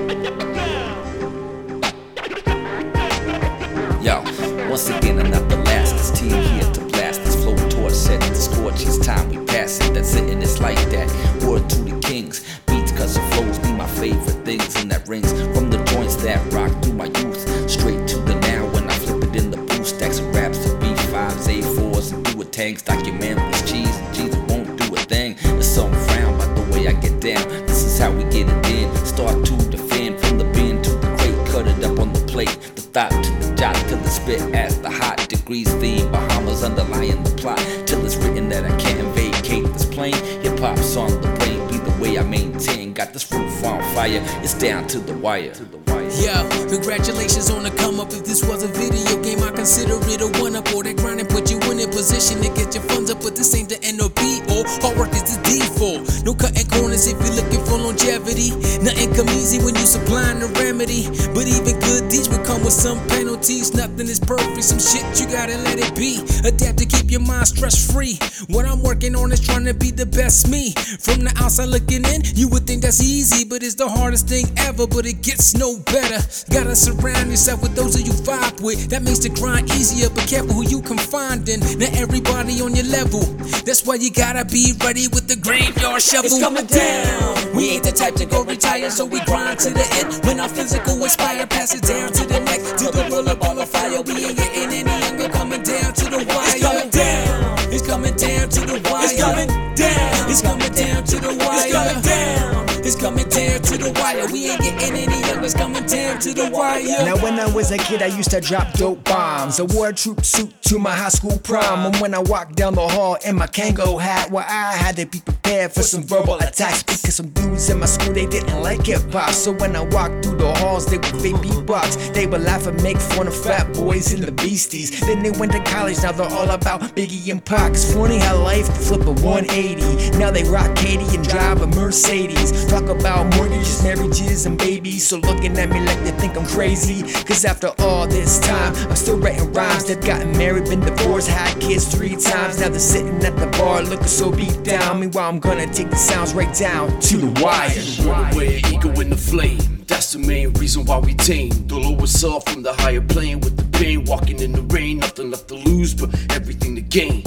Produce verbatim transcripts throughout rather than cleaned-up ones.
Yo, once again another last. This team here to blast this flow torch set. The scorch each time we pass it. That's it and it's like that. Word to the kings. Beats cause the flows be my favorite things. And that rings from the joints that rock through my youth. Straight to the now when I flip it in the booth. Stacks of raps to B fives, A fours and do it tanks. Documentaries, cheese and cheese won't do a thing. There's some frown by the way I get down. This is how we get it in. Start to defend from the bin to the crate. Cut it up on the plate. The thought to the jot to the spit as the hot degrees theme. Bahamas underlying the plot till it's written that I can't vacate this plane. Hip hop's on the brain, be the way I maintain. Got this roof on fire, it's down to the wire. To the wire. Yeah, congratulations on the come up. If this was a video game, I consider it a one up. Or that grind and put you in a position to get your funds up. But this ain't the N O P or hard work is the default. No cutting corners if you're looking for longevity. Nothing come easy when you supplying the remedy. But even good deeds will come with some penalties. Nothing is perfect, some shit you gotta let it be. Adapt to keep your mind stress free. What I'm working on is trying to be the best me. From the outside looking in, you would think that's easy, but it's the hardest thing ever. But it gets no better. Gotta surround yourself with those who you vibe with. That makes the grind easier, but careful who you confide in. Not everybody on your level. That's why you gotta be ready with the graveyard shovel. It's coming down. We ain't the type to go retire, so we grind to the end. When our physical inspire, pass it down to the neck. Till the roll up on the fire, we ain't getting any younger. Coming down to the wire. It's coming down. It's coming down to the wire. It's coming down. It's coming down to the wire. It's coming down. It's coming down to the wire. We ain't getting any younger. It's coming down to the wire. Now when I was a kid, I used to drop dope bombs. I wore a troop suit to my high school prom. And when I walked down the hall in my Kango hat, well, I had to be prepared for some verbal attacks. Because some dudes in my school, they didn't like hip-hop. So when I walked through the halls, they would fake beatbox. They would laugh and make fun of fat boys and the beasties. Then they went to college, now they're all about Biggie and Pac. It's funny how life can flip a one eighty. Now they rock Katie and drive a Mercedes. Talk about mortgages, marriages, and babies. So looking at me like they think I'm crazy. Cause after all this time, I'm still writing rhymes. They've gotten married, been divorced, had kids three times. Now they're sitting at the bar looking so beat down. Meanwhile, I'm gonna take the sounds right down to the wire. Run away, ego in the flame. That's the main reason why we tame. The lowest off from the higher plane with the pain. Walking in the rain, nothing left to lose, but everything to gain.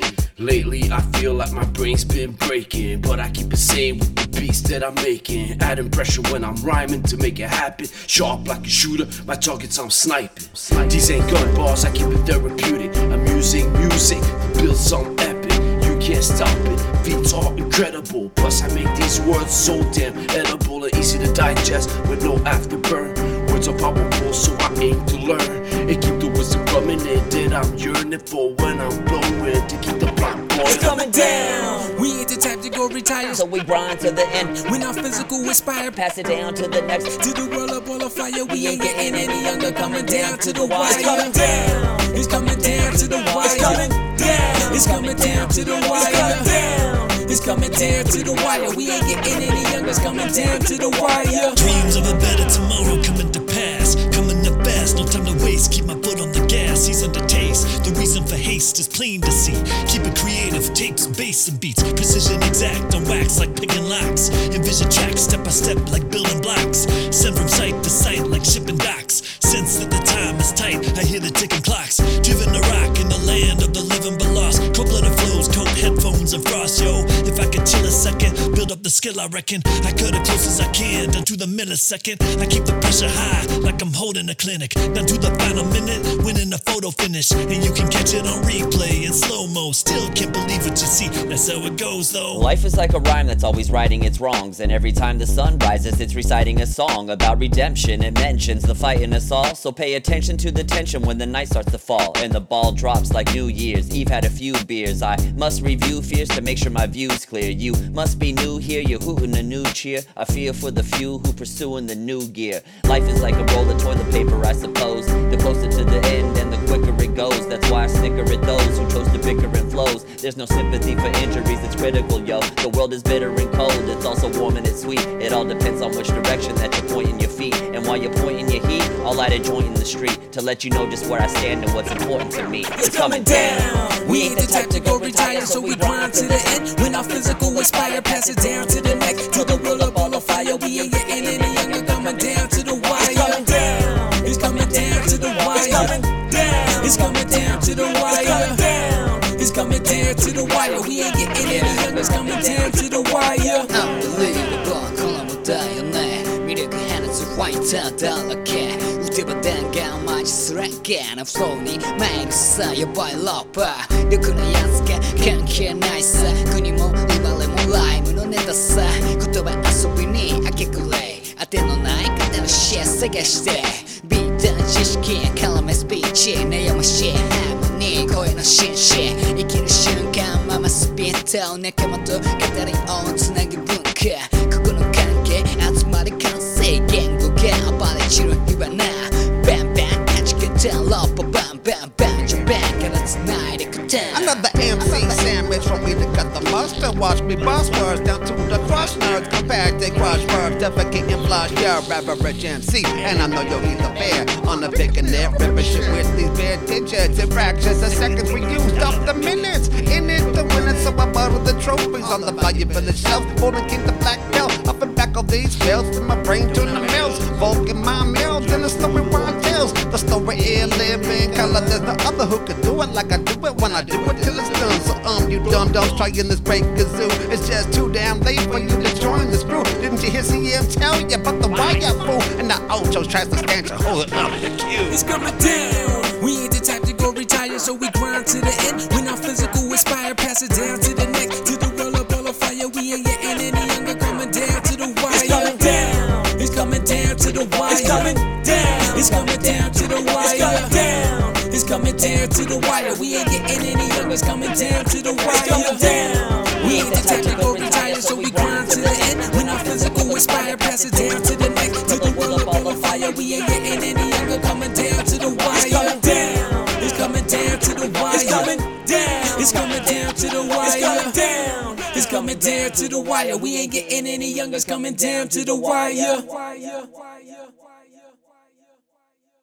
Lately, I feel like my brain's been breaking, but I keep it sane with the beats that I'm making. Adding pressure when I'm rhyming to make it happen. Sharp like a shooter, my targets I'm sniping. These ain't gun bars, I keep it therapeutic. I'm using music to build something epic. You can't stop it, beats are incredible. Plus I make these words so damn edible and easy to digest with no afterburn. Words are powerful, so I aim to learn and keep the wisdom coming in that I'm yearning for when I'm blowing to keep the block boiling. It's coming down. We ain't the type to go retire, So we grind to the end. when our physical inspire, Pass it down to the next. to the roll up on the fire. We ain't getting any younger. Coming down to the wire. It's coming down. It's coming down to the wire. It's coming down. It's coming down to the It's wire. coming down. It's coming down to the wire. We ain't getting any younger. It's coming down to the wire. Dreams of a better tomorrow coming to pass. Coming up fast, no time to waste. Keep my foot on the gas, season to taste. The reason for haste is plain to see. Keep it creative, tapes, bass and beats. Precision exact on wax like picking locks. Envision tracks step by step like building blocks. Send from site to site like shipping docks. Sense that the time is tight, I hear the ticking clocks. Driven to rock in the land of the living but lost. Cold-blooded flows, coat, headphones and frost, yo. If I could chill a second, build up the skill I reckon. I cut it close as I can, down to the millisecond. I keep the pressure high, like I'm holding a clinic. Down to the final minute, winning the photo finish. And you can catch it on replay in slow-mo. Still can't believe what you see, that's how it goes though. Life is like a rhyme that's always righting its wrongs. And every time the sun rises, it's reciting a song about redemption. It mentions the fight in us all. So pay attention to the tension when the night starts to fall and the ball drops like New Year's Eve. Had a few beers, I must review fears to make sure my view's clear. You must be new here, you're hooting a new cheer. I fear for the few who pursuing the new gear. Life is like a roll of toilet paper, I suppose. The closer to the end and the quicker it goes. That's why I snicker at those who chose to bicker and flows. There's no sympathy for injuries, it's critical, yo. The world is bitter and cold, it's also warm and it's sweet. It all depends on which direction that you're pointing your feet. And while you're pointing your heat, I'll light a joint in the street to let you know just where I stand and what's important to me. It's coming down. We ain't the type to go retire, so we grind to the end. When our physical inspire, pass it down to the next. Till the roll up on the fire. wire. We ain't getting any younger. Coming down to the wire. It's coming down to the wire. It's coming down to the wire. It's coming down to the wire. We ain't getting any younger. It's coming down to the wire. Unbelievable, 콜라보다요 내 미래가 하나 두 화이트 달라게 우대바 단가 마치스럽게 나 플로우니 마이너 쌓여 바일러봐 누구나 야스가 관계나 있어 그니 뭐 이발에 몰라이 무너낸다 싸 그토바 아소비니 아끼끌레 아테노 나이 그때는 shit 세게 시대 비단 지식이 칼럼의 스피치 내 영어시 하모니 거의 신시 이기는 순간 마마 스피터 내 캐만도 그때는 온순하게 분카 그거는 관계 아줌마리 컨셉 갱도가 빨리 치료 이바나 뱀뱀 아직은 텔러 빰빰빰 좀 뱅가라 tonight Another M C sandwich for me to cut the mustard. Watch me bust words down to the crush nerds. Compared to crush verbs, defecating flush. Yeah, average M C, and I know you'll eat the bear on the big and net. Ripping shit with these bad digits and fractions. The seconds we used up the minutes. In it, the winners, so I bottle the trophies on the value village shelf. Holding king the black belt. Up and back of these bells, to my brain to the mills. Folk in my mills, and the story rhyme tells. The story is living color. There's no other who could do it like I do it when I do it till it's done. So um, you dumb dumb trying this break kazoo. It's just too damn late for you to join this crew. Didn't you hear C M tell you about the wire fool? And the Ocho's tries to stand to hold it up the queue. It's coming down. We ain't the type to go retire, so we grind to the end. When our physical inspire, pass it down to the neck. To the roll up all of fire, we ain't getting any younger. Coming down to the wire. It's coming down. It's coming down to the wire. It's coming down. It's coming down to the wire. It's coming down. It's coming down to the wire. We ain't getting any younger. It's coming down to the wire. It's coming down. We ain't the type to go retire, so we grind to the end. When our physical inspire, pass it down to the neck. To the roll up all of fire, we ain't getting any younger. Coming down to the wire. It's coming down. It's coming down to the wire. It's coming down. It's coming down to the wire. It's coming down. It's coming down to the wire. We ain't getting any younger. It's coming down to the wire.